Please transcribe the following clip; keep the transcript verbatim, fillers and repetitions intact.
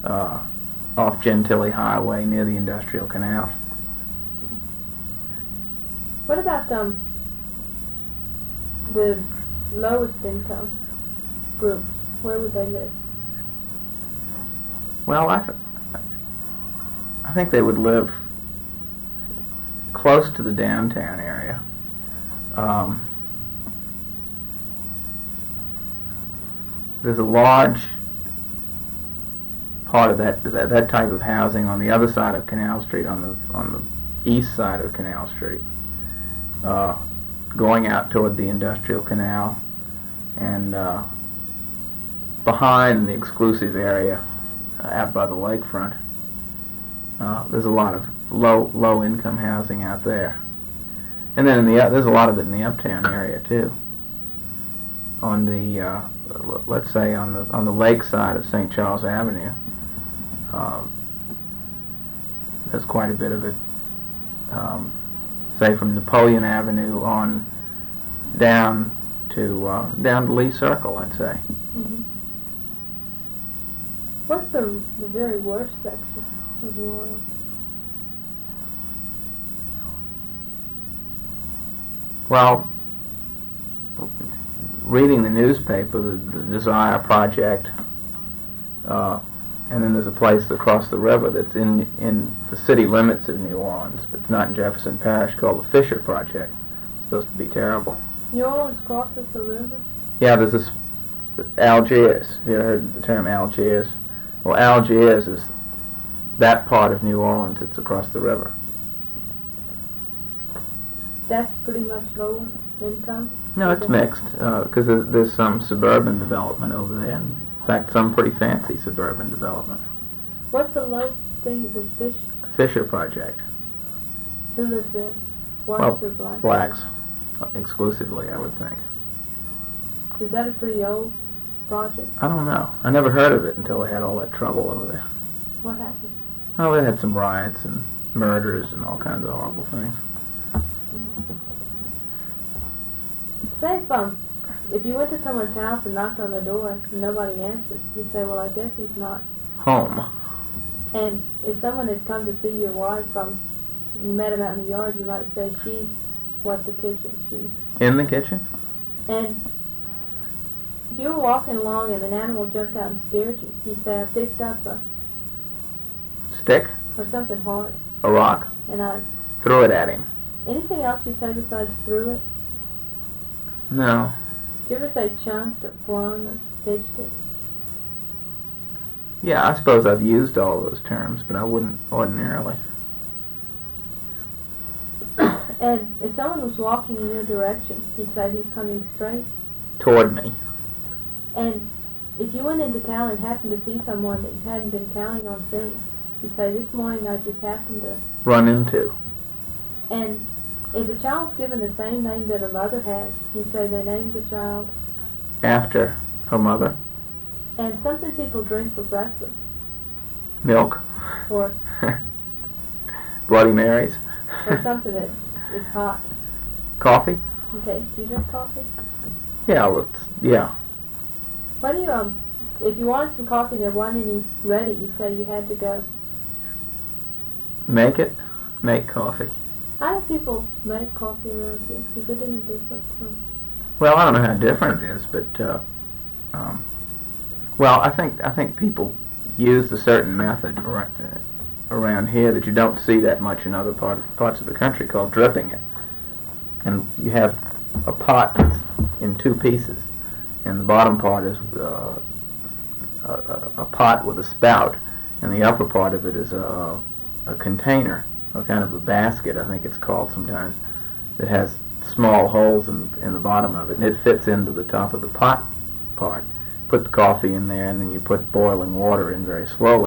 uh, off Gentilly Highway near the Industrial Canal. What about um the lowest income group? Where would they live? Well, I, th- I think they would live close to the downtown area. Um, there's a large part of that, that that type of housing on the other side of Canal Street, on the on the east side of Canal Street, uh, going out toward the Industrial Canal, and uh, behind the exclusive area uh, out by the lakefront. Uh, there's a lot of low low income housing out there, and then in the uh, there's a lot of it in the uptown area too. On the uh, l- let's say on the on the lake side of Saint Charles Avenue, um, there's quite a bit of it. Um, say from Napoleon Avenue on down to uh, down to Lee Circle, I'd say. Mm-hmm. What's the the very worst section of New Orleans? Well, reading the newspaper, the, the Desire Project, uh, and then there's a place across the river that's in in the city limits of New Orleans, but it's not in Jefferson Parish, called the Fisher Project. It's supposed to be terrible. New Orleans crosses the river? Yeah, there's this Algiers. Have you ever heard the term Algiers? Well, Algiers is that part of New Orleans that's across the river. That's pretty much lower income? No, it's mixed, because uh, there's some suburban development over there, and in fact, some pretty fancy suburban development. What's the low thing, the fish? Fisher Project. Who lives there? Whites Well, or blacks? blacks, exclusively, I would think. Is that a pretty old project? I don't know. I never heard of it until they had all that trouble over there. What happened? Well, they had some riots and murders and all kinds of horrible things. Say if, um, if you went to someone's house and knocked on the door and nobody answered, you'd say, well, I guess he's not. Home. And if someone had come to see your wife, um, you met him out in the yard, you might say, she's what the kitchen, she's. In the kitchen? And if you were walking along and an animal jumped out and scared you, you'd say, I picked up a, Stick? or something hard, A rock? and I, Threw it at him. anything else you say besides threw it? No. Do you ever say chunked or flung or pitched it? Yeah, I suppose I've used all those terms, but I wouldn't ordinarily. And if someone was walking in your direction, you'd say he's coming straight. Toward me. And if you went into town and happened to see someone that you hadn't been counting on seeing, you'd say, this morning I just happened to. Run into. And if a child's given the same name that her mother has, you'd say they named the child. After her mother. And something people drink for breakfast. Milk. Or Bloody Marys. or something that is hot. Coffee? Okay, do you drink coffee? Yeah, let's, yeah. What do you, um, if you wanted some coffee and there wasn't any ready, you'd say you had to go. Make it. Make coffee. How do people make coffee around here? Is it any different from... Well, I don't know how different it is, but uh, um, well, I think I think people use a certain method around, uh, around here that you don't see that much in other part of, parts of the country, called dripping it. And you have a pot that's in two pieces, and the bottom part is uh, a, a, a pot with a spout, and the upper part of it is a, a container, or kind of a basket, I think it's called sometimes, that has small holes in, in the bottom of it, and it fits into the top of the pot part. Put the coffee in there, and then you put boiling water in very slowly.